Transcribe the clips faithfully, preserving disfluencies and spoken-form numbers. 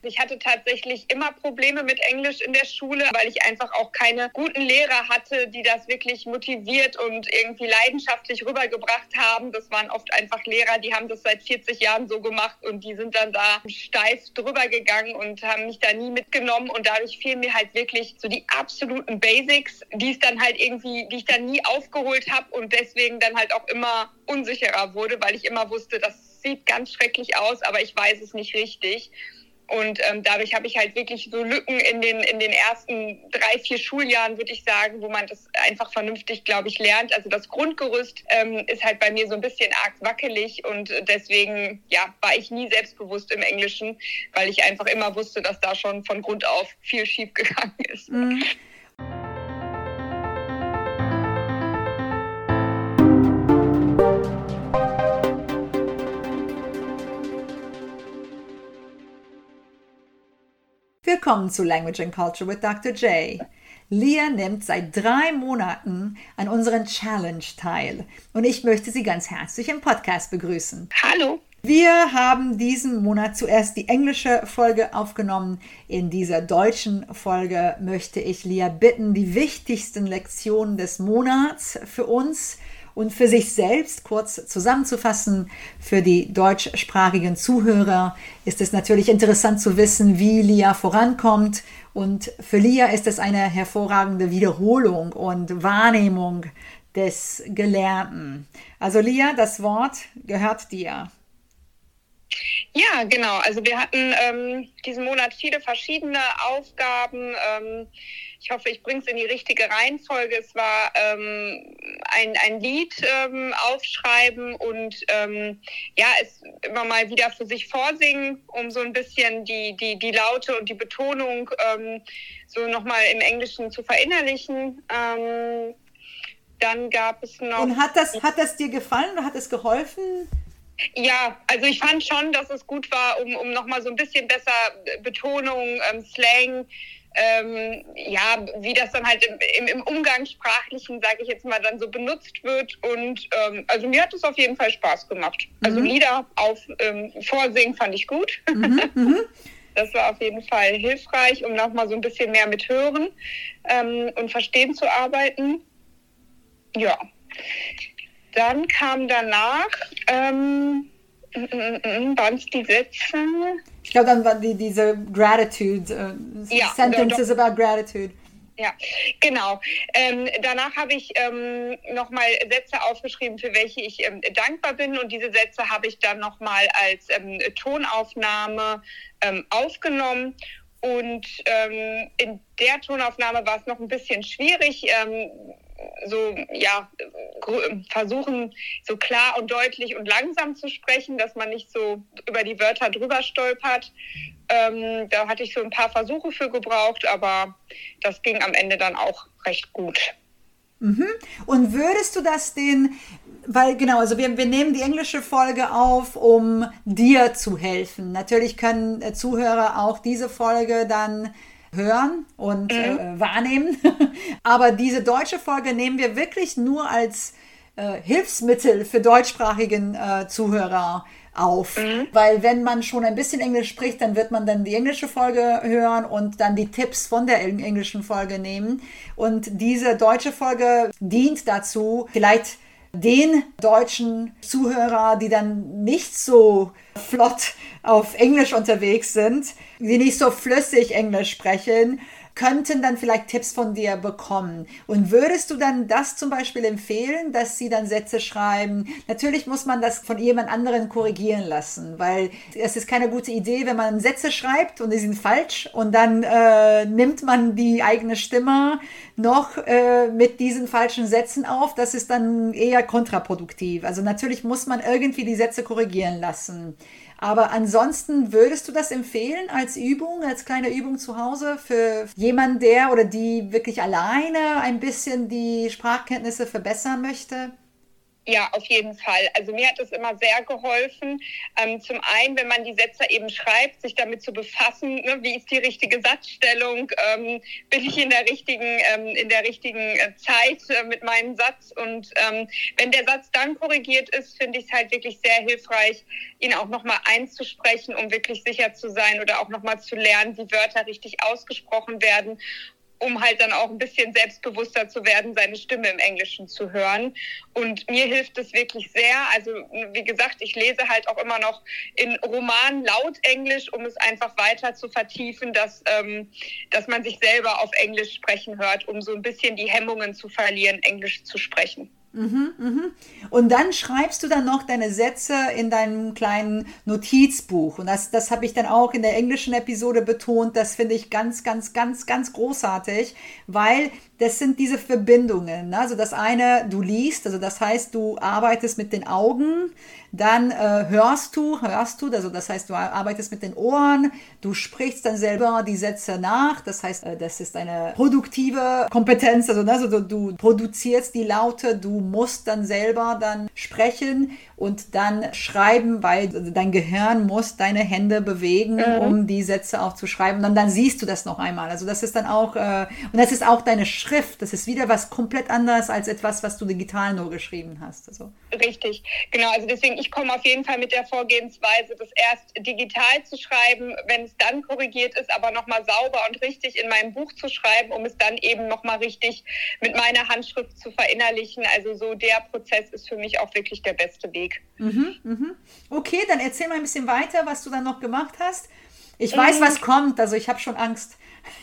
Ich hatte tatsächlich immer Probleme mit Englisch in der Schule, weil ich einfach auch keine guten Lehrer hatte, die das wirklich motiviert und irgendwie leidenschaftlich rübergebracht haben. Das waren oft einfach Lehrer, die haben das seit vierzig Jahren so gemacht und die sind dann da steif drüber gegangen und haben mich da nie mitgenommen. Und dadurch fehlen mir halt wirklich so die absoluten Basics, die es dann halt irgendwie, die ich dann nie aufgeholt habe und deswegen dann halt auch immer unsicherer wurde, weil ich immer wusste, das sieht ganz schrecklich aus, aber ich weiß es nicht richtig. Und ähm, dadurch habe ich halt wirklich so Lücken in den in den ersten drei, vier Schuljahren, würde ich sagen, wo man das einfach vernünftig, glaube ich, lernt. Also das Grundgerüst ähm, ist halt bei mir so ein bisschen arg wackelig und deswegen ja, war ich nie selbstbewusst im Englischen, weil ich einfach immer wusste, dass da schon von Grund auf viel schief gegangen ist. Mhm. Willkommen zu Language and Culture with Doktor J. Lia nimmt seit drei Monaten an unseren Challenge teil und ich möchte sie ganz herzlich im Podcast begrüßen. Hallo! Wir haben diesen Monat zuerst die englische Folge aufgenommen. In dieser deutschen Folge möchte ich Lia bitten, die wichtigsten Lektionen des Monats für uns und für sich selbst kurz zusammenzufassen. Für die deutschsprachigen Zuhörer ist es natürlich interessant zu wissen, wie Lia vorankommt. Und für Lia ist es eine hervorragende Wiederholung und Wahrnehmung des Gelernten. Also Lia, das Wort gehört dir. Ja, genau. Also wir hatten ähm, diesen Monat viele verschiedene Aufgaben. Ähm, ich hoffe, ich bringe es in die richtige Reihenfolge. Es war ähm, ein, ein Lied ähm, aufschreiben und ähm, ja, es immer mal wieder für sich vorsingen, um so ein bisschen die, die, die Laute und die Betonung ähm, so nochmal im Englischen zu verinnerlichen. Ähm, dann gab es noch... Und hat das, hat das dir gefallen oder hat es geholfen? Ja, also ich fand schon, dass es gut war, um, um nochmal so ein bisschen besser Betonung, ähm, Slang, ähm, ja, wie das dann halt im, im, im Umgangssprachlichen, sage ich jetzt mal, dann so benutzt wird. Und ähm, also mir hat es auf jeden Fall Spaß gemacht. Also Mhm. Lieder auf ähm, Vorsingen fand ich gut. Mhm, mhm. Das war auf jeden Fall hilfreich, um nochmal so ein bisschen mehr mit Hören ähm, und Verstehen zu arbeiten. Ja. Dann kam danach, ähm, waren es die Sätze? Ich glaube, dann war die, diese Gratitude, uh, ja, Sentences doch. about Gratitude. Ja, genau. Ähm, danach habe ich ähm, nochmal Sätze aufgeschrieben, für welche ich ähm, dankbar bin. Und diese Sätze habe ich dann nochmal als ähm, Tonaufnahme ähm, aufgenommen. Und ähm, in der Tonaufnahme war es noch ein bisschen schwierig, ähm, so, ja, versuchen, so klar und deutlich und langsam zu sprechen, dass man nicht so über die Wörter drüber stolpert. Ähm, da hatte ich so ein paar Versuche für gebraucht, aber das ging am Ende dann auch recht gut. Mhm. Und würdest du das den, weil genau, also wir, wir nehmen die englische Folge auf, um dir zu helfen. Natürlich können äh, Zuhörer auch diese Folge dann hören und mhm. äh, wahrnehmen. Aber diese deutsche Folge nehmen wir wirklich nur als äh, Hilfsmittel für deutschsprachigen äh, Zuhörer auf. Mhm. Weil wenn man schon ein bisschen Englisch spricht, dann wird man dann die englische Folge hören und dann die Tipps von der englischen Folge nehmen. Und diese deutsche Folge dient dazu, vielleicht den deutschen Zuhörer, die dann nicht so flott auf Englisch unterwegs sind, die nicht so flüssig Englisch sprechen, könnten dann vielleicht Tipps von dir bekommen. Und würdest du dann das zum Beispiel empfehlen, dass sie dann Sätze schreiben? Natürlich muss man das von jemand anderen korrigieren lassen, weil es ist keine gute Idee, wenn man Sätze schreibt und die sind falsch und dann äh, nimmt man die eigene Stimme noch äh, mit diesen falschen Sätzen auf. Das ist dann eher kontraproduktiv. Also natürlich muss man irgendwie die Sätze korrigieren lassen. Aber ansonsten würdest du das empfehlen als Übung, als kleine Übung zu Hause für jemanden, der oder die wirklich alleine ein bisschen die Sprachkenntnisse verbessern möchte? Ja, auf jeden Fall. Also mir hat es immer sehr geholfen. Ähm, zum einen, wenn man die Sätze eben schreibt, sich damit zu befassen, ne, wie ist die richtige Satzstellung, ähm, bin ich in der richtigen, ähm, in der richtigen äh, Zeit äh, mit meinem Satz. Und ähm, wenn der Satz dann korrigiert ist, finde ich es halt wirklich sehr hilfreich, ihn auch nochmal einzusprechen, um wirklich sicher zu sein oder auch nochmal zu lernen, wie Wörter richtig ausgesprochen werden, um halt dann auch ein bisschen selbstbewusster zu werden, seine Stimme im Englischen zu hören. Und mir hilft es wirklich sehr. Also wie gesagt, ich lese halt auch immer noch in Romanen laut Englisch, um es einfach weiter zu vertiefen, dass, ähm, dass man sich selber auf Englisch sprechen hört, um so ein bisschen die Hemmungen zu verlieren, Englisch zu sprechen. Mhm, mhm. Und dann schreibst du dann noch deine Sätze in deinem kleinen Notizbuch. Und das, das habe ich dann auch in der englischen Episode betont. Das finde ich ganz, ganz, ganz, ganz großartig, weil das sind diese Verbindungen. Ne? Also das eine, du liest, also das heißt, du arbeitest mit den Augen, dann äh, hörst du, hörst du, also das heißt, du arbeitest mit den Ohren, du sprichst dann selber die Sätze nach, das heißt, äh, das ist eine produktive Kompetenz, also, ne? Also du, du produzierst die Laute, du musst dann selber dann sprechen und dann schreiben, weil dein Gehirn muss deine Hände bewegen, mhm. um die Sätze auch zu schreiben. Und dann, dann siehst du das noch einmal. Also das ist dann auch, äh, und das ist auch deine Schrift. Das ist wieder was komplett anderes als etwas, was du digital nur geschrieben hast. Also. Richtig, genau. Also deswegen, ich komme auf jeden Fall mit der Vorgehensweise, das erst digital zu schreiben, wenn es dann korrigiert ist, aber nochmal sauber und richtig in meinem Buch zu schreiben, um es dann eben nochmal richtig mit meiner Handschrift zu verinnerlichen. Also so der Prozess ist für mich auch wirklich der beste Weg. Mhm, mhm. Okay, dann erzähl mal ein bisschen weiter, was du dann noch gemacht hast. Ich weiß, mhm. was kommt, also ich habe schon Angst.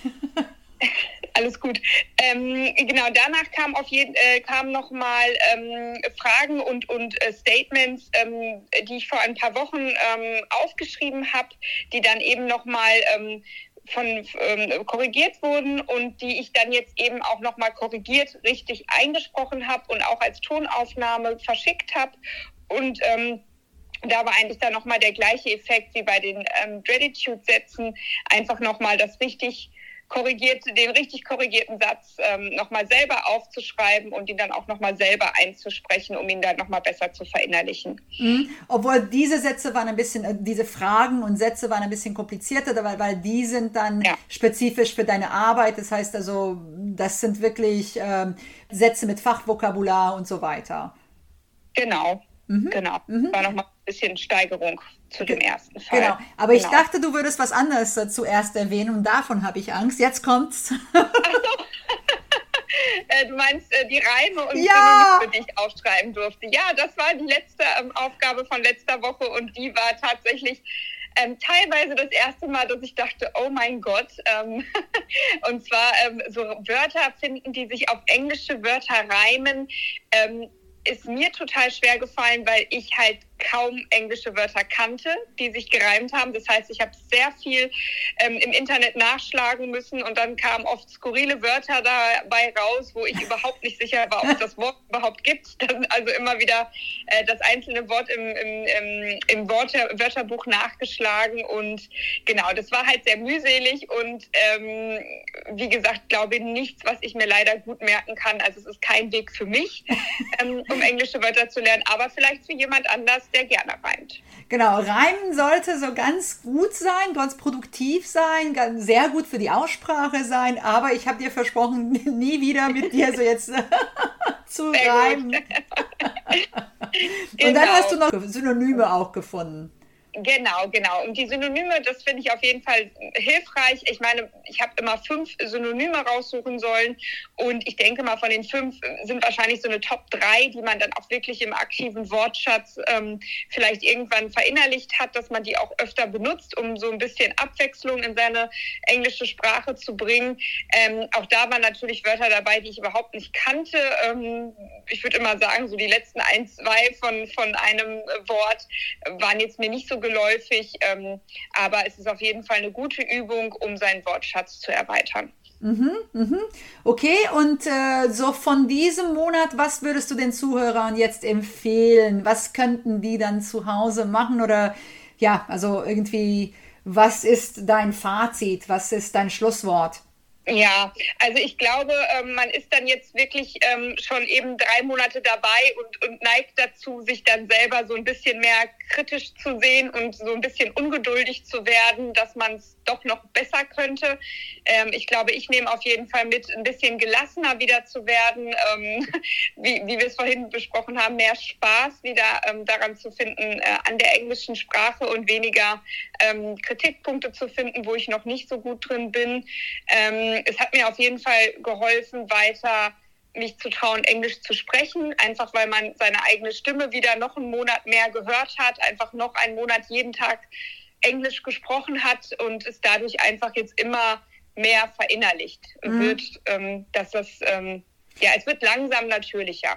Alles gut. Ähm, genau, danach kam auf jeden äh, kamen nochmal ähm, Fragen und, und äh, Statements, ähm, die ich vor ein paar Wochen ähm, aufgeschrieben habe, die dann eben nochmal ähm, von ähm, korrigiert wurden und die ich dann jetzt eben auch nochmal korrigiert richtig eingesprochen habe und auch als Tonaufnahme verschickt habe. Und ähm, da war eigentlich dann nochmal der gleiche Effekt wie bei den ähm, Gratitude-Sätzen, einfach nochmal das richtig korrigierte, den richtig korrigierten Satz ähm, nochmal selber aufzuschreiben und ihn dann auch nochmal selber einzusprechen, um ihn dann nochmal besser zu verinnerlichen. Mhm. Obwohl diese Sätze waren ein bisschen, diese Fragen und Sätze waren ein bisschen komplizierter, weil, weil die sind dann ja. spezifisch für deine Arbeit. Das heißt also, das sind wirklich ähm, Sätze mit Fachvokabular und so weiter. Genau. Mhm. Genau, mhm. War nochmal ein bisschen Steigerung zu dem ersten Fall. Genau, aber genau. ich dachte, du würdest was anderes äh, zuerst erwähnen und davon habe ich Angst. Jetzt kommt's. Ach so. äh, du meinst äh, die Reime und ja. Synonyme, die ich aufschreiben durfte. Ja, das war die letzte ähm, Aufgabe von letzter Woche und die war tatsächlich Ähm, teilweise das erste Mal, dass ich dachte, oh mein Gott, ähm, und zwar ähm, so Wörter finden, die sich auf englische Wörter reimen, ähm, ist mir total schwer gefallen, weil ich halt kaum englische Wörter kannte, die sich gereimt haben. Das heißt, ich habe sehr viel ähm, im Internet nachschlagen müssen und dann kamen oft skurrile Wörter dabei raus, wo ich überhaupt nicht sicher war, ob es das Wort überhaupt gibt. Dann also immer wieder äh, das einzelne Wort im, im, im, im Wörter, Wörterbuch nachgeschlagen und genau, das war halt sehr mühselig und ähm, wie gesagt, glaube ich nichts, was ich mir leider gut merken kann. Also es ist kein Weg für mich, ähm, um englische Wörter zu lernen, aber vielleicht für jemand anders, der gerne reimt. Genau, Reimen sollte so ganz gut sein, ganz produktiv sein, ganz, sehr gut für die Aussprache sein, aber ich habe dir versprochen, nie wieder mit dir so jetzt zu sehr reimen. Und genau. Dann hast du noch Synonyme auch gefunden. Genau, genau. Und die Synonyme, das finde ich auf jeden Fall hilfreich. Ich meine, ich habe immer fünf Synonyme raussuchen sollen und ich denke mal, von den fünf sind wahrscheinlich so eine Top drei, die man dann auch wirklich im aktiven Wortschatz ähm, vielleicht irgendwann verinnerlicht hat, dass man die auch öfter benutzt, um so ein bisschen Abwechslung in seine englische Sprache zu bringen. Ähm, auch da waren natürlich Wörter dabei, die ich überhaupt nicht kannte. Ähm, ich würde immer sagen, so die letzten ein, zwei von, von einem Wort waren jetzt mir nicht so geläufig, ähm, aber es ist auf jeden Fall eine gute Übung, um seinen Wortschatz zu erweitern. Mhm, mhm. Okay, und äh, so von diesem Monat, was würdest du den Zuhörern jetzt empfehlen? Was könnten die dann zu Hause machen? Oder ja, also irgendwie, was ist dein Fazit? Was ist dein Schlusswort? Ja, also ich glaube, ähm, man ist dann jetzt wirklich ähm, schon eben drei Monate dabei und, und neigt dazu, sich dann selber so ein bisschen mehr kritisch zu sehen und so ein bisschen ungeduldig zu werden, dass man es doch noch besser könnte. Ähm, ich glaube, ich nehme auf jeden Fall mit, ein bisschen gelassener wieder zu werden, ähm, wie, wie wir es vorhin besprochen haben, mehr Spaß wieder ähm, daran zu finden, äh, an der englischen Sprache und weniger ähm, Kritikpunkte zu finden, wo ich noch nicht so gut drin bin. Ähm, Es hat mir auf jeden Fall geholfen, weiter mich zu trauen, Englisch zu sprechen, einfach weil man seine eigene Stimme wieder noch einen Monat mehr gehört hat, einfach noch einen Monat jeden Tag Englisch gesprochen hat und es dadurch einfach jetzt immer mehr verinnerlicht mhm. wird, ähm, dass das, ähm, ja, es wird langsam natürlicher.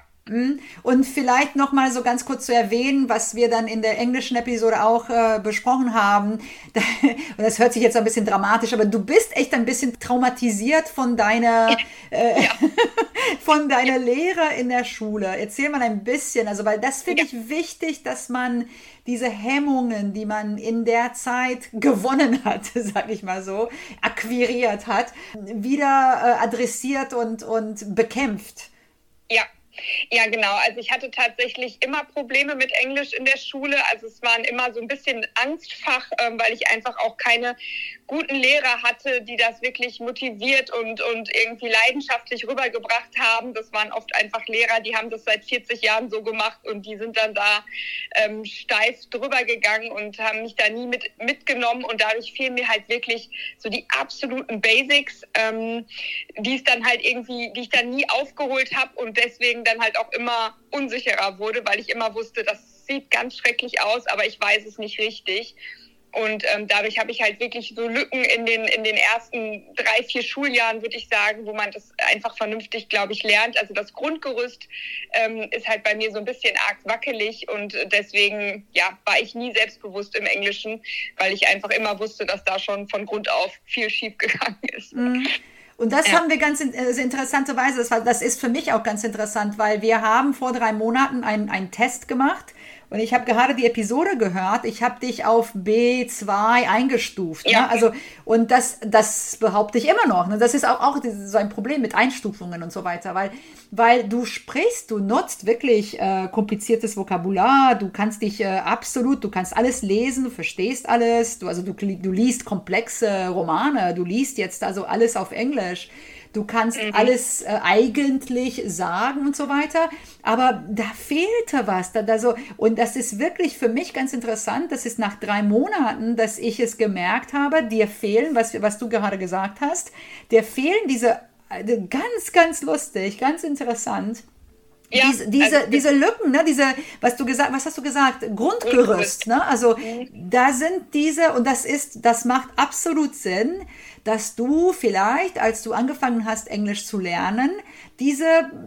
Und vielleicht noch mal so ganz kurz zu erwähnen, was wir dann in der englischen Episode auch äh, besprochen haben. Und das hört sich jetzt ein bisschen dramatisch, aber du bist echt ein bisschen traumatisiert von deiner, äh, ja. von deiner Lehre in der Schule. Erzähl mal ein bisschen, also weil das finde ja. ich wichtig, dass man diese Hemmungen, die man in der Zeit gewonnen hat, sag ich mal so, akquiriert hat, wieder äh, adressiert und, und bekämpft. Ja. Ja, genau. Also ich hatte tatsächlich immer Probleme mit Englisch in der Schule. Also es waren immer so ein bisschen Angstfach, ähm, weil ich einfach auch keine guten Lehrer hatte, die das wirklich motiviert und, und irgendwie leidenschaftlich rübergebracht haben. Das waren oft einfach Lehrer, die haben das seit vierzig Jahren so gemacht und die sind dann da ähm, steif drüber gegangen und haben mich da nie mit, mitgenommen und dadurch fehlen mir halt wirklich so die absoluten Basics, ähm, die es dann halt irgendwie, die ich dann nie aufgeholt habe und deswegen dann halt auch immer unsicherer wurde, weil ich immer wusste, das sieht ganz schrecklich aus, aber ich weiß es nicht richtig. Und ähm, dadurch habe ich halt wirklich so Lücken in den in den ersten drei, vier Schuljahren, würde ich sagen, wo man das einfach vernünftig, glaube ich, lernt. Also das Grundgerüst ähm, ist halt bei mir so ein bisschen arg wackelig und deswegen ja, war ich nie selbstbewusst im Englischen, weil ich einfach immer wusste, dass da schon von Grund auf viel schief gegangen ist. Mhm. Und das ja. haben wir ganz in, äh, interessanterweise, das, war, das ist für mich auch ganz interessant, weil wir haben vor drei Monaten einen, einen Test gemacht und ich habe gerade die Episode gehört, ich habe dich auf B zwei eingestuft. Ja. Ne? Also, und das, das behaupte ich immer noch. Ne? Das ist auch, auch so ein Problem mit Einstufungen und so weiter, weil, weil du sprichst, du nutzt wirklich äh, kompliziertes Vokabular, du kannst dich äh, absolut, du kannst alles lesen, du verstehst alles, du, also du, du liest komplexe Romane, du liest jetzt also alles auf Englisch. Du kannst mhm. alles äh, eigentlich sagen und so weiter, aber da fehlte was. Da, da so, und das ist wirklich für mich ganz interessant, das ist nach drei Monaten, dass ich es gemerkt habe, dir fehlen, was, was du gerade gesagt hast, dir fehlen diese, äh, ganz, ganz lustig, ganz interessant, ja, diese, diese, also, diese Lücken, ne, diese, was du gesagt, was hast du gesagt? Grundgerüst, ne? Also mhm. da sind diese, und das ist, das macht absolut Sinn, dass du vielleicht, als du angefangen hast, Englisch zu lernen, diese,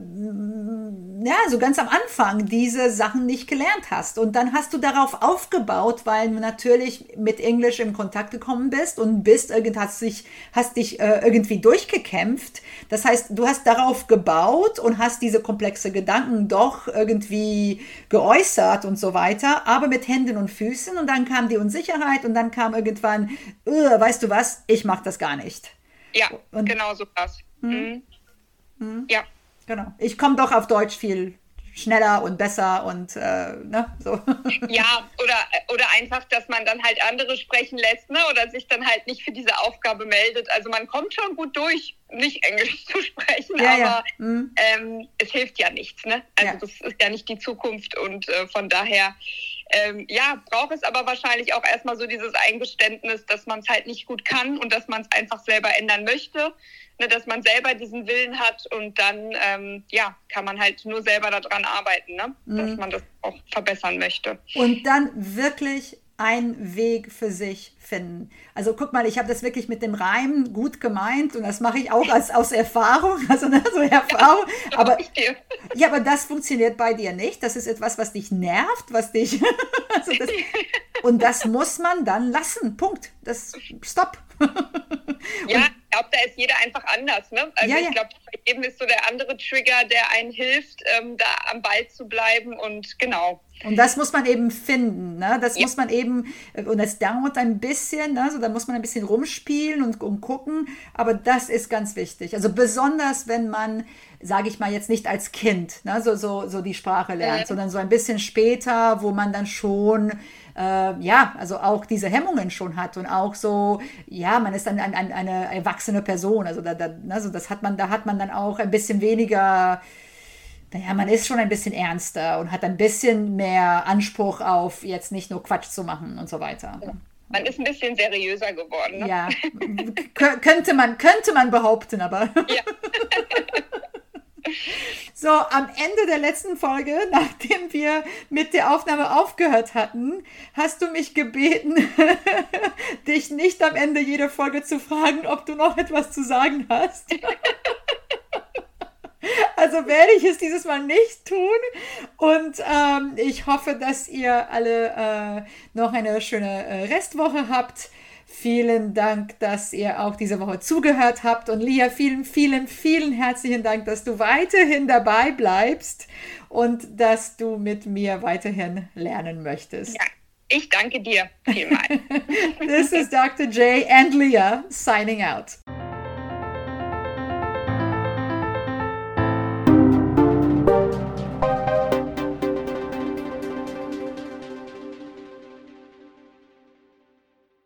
ja, so ganz am Anfang diese Sachen nicht gelernt hast. Und dann hast du darauf aufgebaut, weil du natürlich mit Englisch in Kontakt gekommen bist und bist, hast dich, hast dich äh, irgendwie durchgekämpft. Das heißt, du hast darauf gebaut und hast diese komplexe Gedanken doch irgendwie geäußert und so weiter, aber mit Händen und Füßen. Und dann kam die Unsicherheit und dann kam irgendwann, weißt du was, ich mache das gar nicht. Ja, und, genau so was. Mhm. Mhm. Ja. Genau. Ich komme doch auf Deutsch viel schneller und besser und äh, ne, so. Ja, oder, oder einfach, dass man dann halt andere sprechen lässt, ne, oder sich dann halt nicht für diese Aufgabe meldet. Also man kommt schon gut durch, nicht Englisch zu sprechen, ja, aber ja. Mhm. Ähm, es hilft ja nichts, ne? Also ja. das ist ja nicht die Zukunft und äh, von daher Ähm, ja, braucht es aber wahrscheinlich auch erstmal so dieses Eingeständnis, dass man es halt nicht gut kann und dass man es einfach selber ändern möchte, ne, dass man selber diesen Willen hat und dann ähm, ja, kann man halt nur selber daran arbeiten, ne, mhm. dass man das auch verbessern möchte. Und dann wirklich einen Weg für sich finden. Also guck mal, ich habe das wirklich mit dem Reim gut gemeint und das mache ich auch als, aus Erfahrung, also ne, so Erfahrung. Ja, aber, ja, aber das funktioniert bei dir nicht. Das ist etwas, was dich nervt, was dich... also das, und das muss man dann lassen. Punkt. Das Stopp. Ja, und, ich glaube, da ist jeder einfach anders. Ne? Also ja, ich glaube, bei jedem ist so der andere Trigger, der einen hilft, ähm, da am Ball zu bleiben und genau. Und das muss man eben finden, ne? Das Ja. muss man eben, und das dauert ein bisschen, ne? So, da muss man ein bisschen rumspielen und, und gucken, aber das ist ganz wichtig. Also besonders, wenn man, sage ich mal jetzt nicht als Kind, ne? so, so, so die Sprache lernt, Mhm. sondern so ein bisschen später, wo man dann schon, äh, ja, also auch diese Hemmungen schon hat und auch so, ja, man ist dann ein, ein, eine erwachsene Person, also da, da, ne? So, das hat man, da hat man dann auch ein bisschen weniger. Naja, man ist schon ein bisschen ernster und hat ein bisschen mehr Anspruch auf, jetzt nicht nur Quatsch zu machen und so weiter. Man ist ein bisschen seriöser geworden. Ne? Ja, K- könnte man, könnte man behaupten, aber. Ja. So, am Ende der letzten Folge, nachdem wir mit der Aufnahme aufgehört hatten, hast du mich gebeten, dich nicht am Ende jeder Folge zu fragen, ob du noch etwas zu sagen hast. Also werde ich es dieses Mal nicht tun und ähm, ich hoffe, dass ihr alle äh, noch eine schöne äh, Restwoche habt. Vielen Dank, dass ihr auch diese Woche zugehört habt und Lia, vielen, vielen, vielen herzlichen Dank, dass du weiterhin dabei bleibst und dass du mit mir weiterhin lernen möchtest. Ja, ich danke dir vielmals. This is Doctor J and Leah signing out.